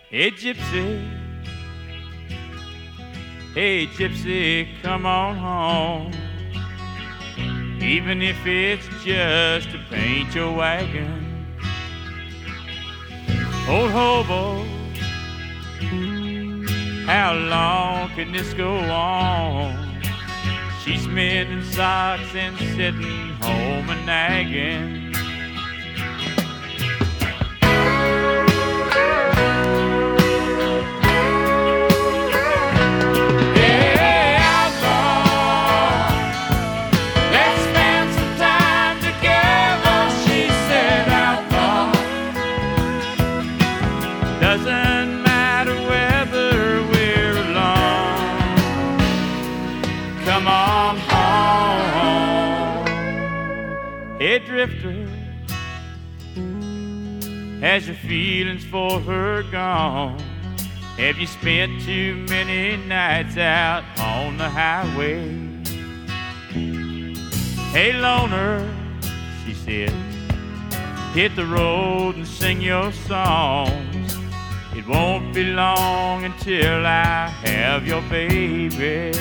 Hey gypsy, hey gypsy, come on home. Even if it's just to paint your wagon. Old hobo, how long can this go on? She's mending socks and sitting home and nagging. Doesn't matter whether we're alone. Come on home. Hey drifter, has your feelings for her gone? Have you spent too many nights out on the highway? Hey loner, she said, hit the road and sing your songs. It won't be long until I have your baby.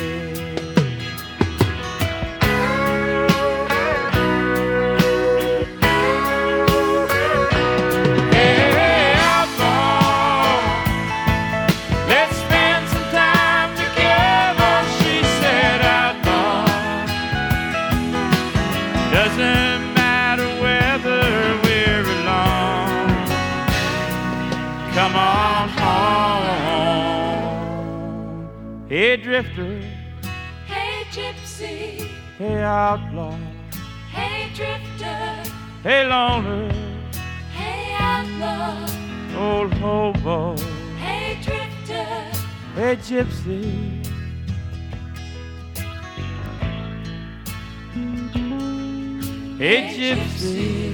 Hey, outlaw, let's spend some time together, she said, outlaw. Doesn't matter whether we're alone. Come on home. Hey drifter, Hey gypsy, hey outlaw, hey drifter, hey loner, hey outlaw, old hobo, hey drifter, hey gypsy. Hey gypsy.